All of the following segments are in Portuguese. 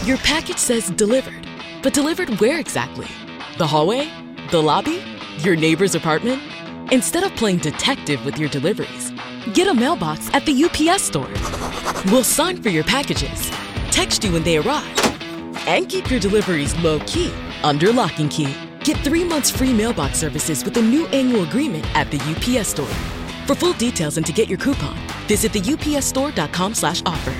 Your package says delivered, but delivered where exactly? The hallway? The lobby? Your neighbor's apartment? Instead of playing detective with your deliveries, get a mailbox at the UPS store. We'll sign for your packages, text you when they arrive, and keep your deliveries low-key under lock and key. Get 3 months free mailbox services with a new annual agreement at the UPS store. For full details and to get your coupon, visit theupsstore.com/offer.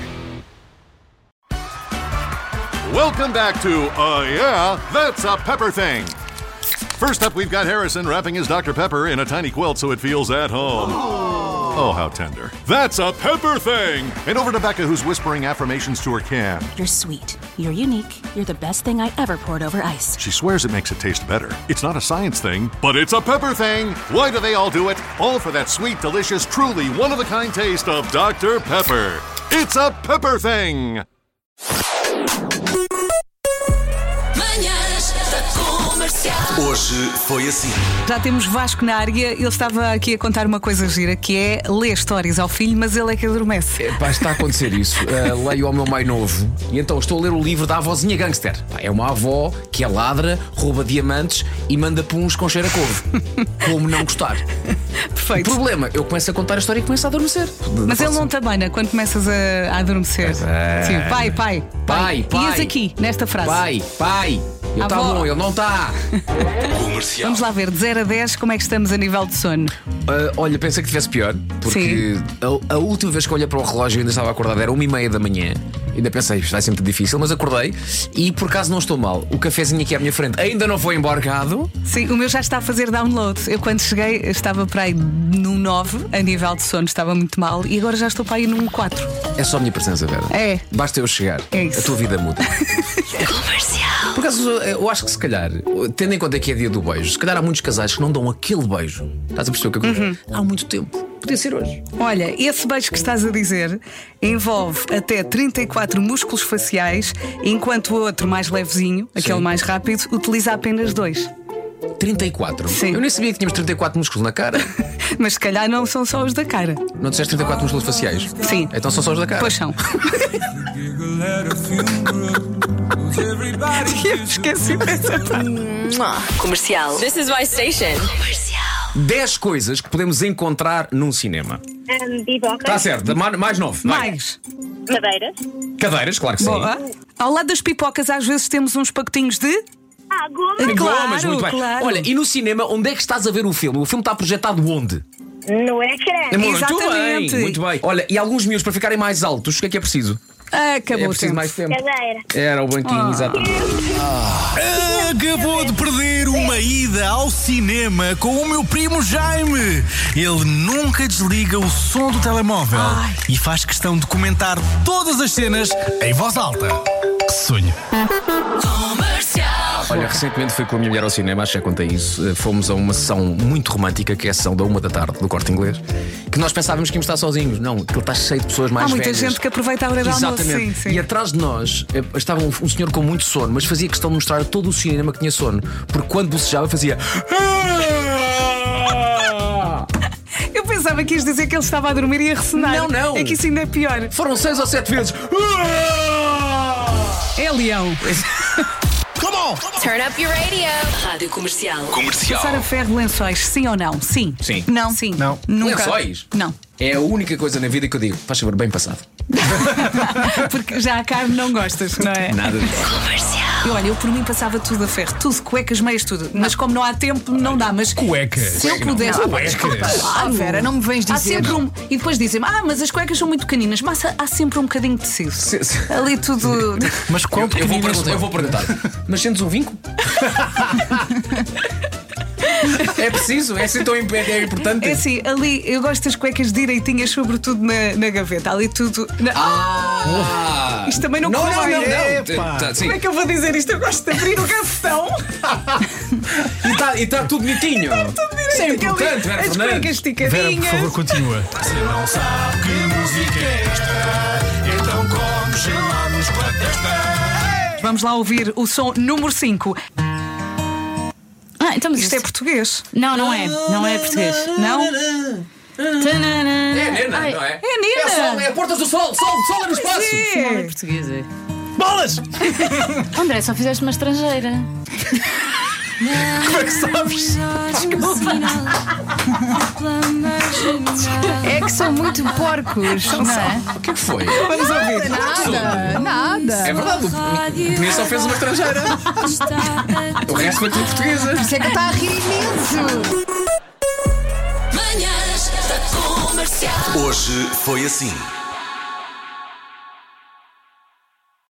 Welcome back to Yeah, That's a Pepper Thing. First up, we've got Harrison wrapping his Dr. Pepper in a tiny quilt so it feels at home. Oh, how tender. That's a Pepper Thing. And over to Becca, who's whispering affirmations to her can. You're sweet. You're unique. You're the best thing I ever poured over ice. She swears it makes it taste better. It's not a science thing, but it's a pepper thing. Why do they all do it? All for that sweet, delicious, truly one-of-a-kind taste of Dr. Pepper. It's a Pepper Thing. Hoje foi assim. Já temos Vasco na área. Ele estava aqui a contar uma coisa gira, que é ler histórias ao filho, mas ele é que adormece. Está a acontecer isso. Leio ao meu mais novo e então estou a ler o livro da avózinha gangster. É uma avó que é ladra, rouba diamantes e manda puns com cheiro a couve. Como não gostar? Perfeito. O problema, eu começo a contar a história e começo a adormecer. Mas ele não também, né? Quando começas a adormecer. Sim, pai. Ias aqui, nesta frase. Pai. Ele está bom, ele não está. Comercial. Vamos lá ver, de 0 a 10, como é que estamos a nível de sono? Olha, pensei que tivesse pior. Porque a última vez que olhei para o relógio ainda estava acordado, era 1h30 da manhã. Ainda pensei, isto vai ser muito difícil, mas acordei e por acaso não estou mal. O cafezinho aqui à minha frente ainda não foi embarcado. Sim, o meu já está a fazer download. Eu quando cheguei estava para aí num 9, a nível de sono estava muito mal, e agora já estou para aí num 4. É só a minha presença, Vera. É. Basta eu chegar. É isso. A tua vida muda. Comercial. Por acaso, eu acho que se calhar, tendo em conta que é dia do beijo, se calhar há muitos casais que não dão aquele beijo. Estás a perceber o que eu quero dizer? Há muito tempo. Podia ser hoje. Olha, esse beijo que estás a dizer envolve até 34 músculos faciais, enquanto o outro mais levezinho, aquele mais rápido, utiliza apenas 2. 34? Sim. Eu nem sabia que tínhamos 34 músculos na cara. Mas se calhar não são só os da cara. Não disseste 34 músculos faciais? Sim. Então são só os da cara. Pois são. Esqueci dessa parte. Comercial. This is my station. 10 coisas que podemos encontrar num cinema. Bibocas, Está certo, mais 9. Mais. madeiras, Cadeiras, claro que sim. Boa. Ao lado das pipocas, às vezes temos uns pacotinhos de. goma, Gomas, muito bem. claro. Olha, e no cinema, onde é que estás a ver o filme? O filme está projetado onde? no ecrã, Muito Exatamente. bem, muito bem. Olha, e alguns miúdos para ficarem mais altos, o que é preciso? Acabou É o preciso tempo. mais tempo. cadeira. Era o banquinho, exatamente. Acabou de perder uma ida ao cinema com o meu primo Jaime. Ele nunca desliga o som do telemóvel e faz questão de comentar todas as cenas em voz alta. Que sonho. Olha, recentemente fui com a minha mulher ao cinema, acho que já contei isso. Fomos a uma sessão muito romântica, que é a sessão da 1 da tarde, do Corte Inglês. Que nós pensávamos que íamos estar sozinhos. Não, aquilo está cheio de pessoas mais Há muita velhas. gente que aproveita a hora do almoço. Exatamente. Sim. E atrás de nós estava um senhor com muito sono, mas fazia questão de mostrar a todo o cinema que tinha sono. Porque quando bocejava fazia. Eu pensava que ias dizer que ele estava a dormir e a ressonar. Não. É que isso ainda é pior. Foram 6 ou 7 vezes. É leão. Turn up your radio. Rádio Comercial. Comercial. Passar a ferro lençóis, sim ou não? Sim. Sim. Não. Sim. Não. Nunca. Lençóis? Não. É a única coisa na vida que eu digo. Faz favor, bem passado. Porque já a carne não gostas, não é? Nada disso. E olha, eu por mim passava tudo a ferro. Tudo, cuecas, meias, tudo. Mas como não há tempo, não dá. Mas Cuecas. se eu pudesse. Ah, Vera, não me vens Há dizer. sempre um. E depois dizem-me, mas as cuecas são muito pequeninas. Mas há sempre um bocadinho de tecido. Ali tudo. Mas qual Eu vou perguntar. Mas sentes um vinco? É preciso? É assim tão importante? É assim, ali eu gosto das cuecas direitinhas, sobretudo na gaveta. Ali tudo. Isto também não corre bem. Sim. Como é que eu vou dizer isto? Eu gosto de abrir o gavetão. E está tudo bonitinho. Isso é importante, Vera As Fernandes. cuecas Vera, esticadinhas. por favor, continua. Se não sabe que música é esta, então come gelados com a testa. Vamos lá ouvir o som número 5. Então, mas Isto é português. Não, não é. Não é português. Não? É Nena, não é? É Nena. É Portas do Sol. Sol é no espaço. Não é português, é. Bolas! André, só fizeste uma estrangeira. Como é que sabes? É que são muito porcos, não é? O que é que foi? Vamos ouvir. Nada. É verdade, o Penha só fez uma estrangeira. O resto foi tudo portuguesa. Isso é que está a rir imenso. Manhãs da Comercial. Hoje foi assim.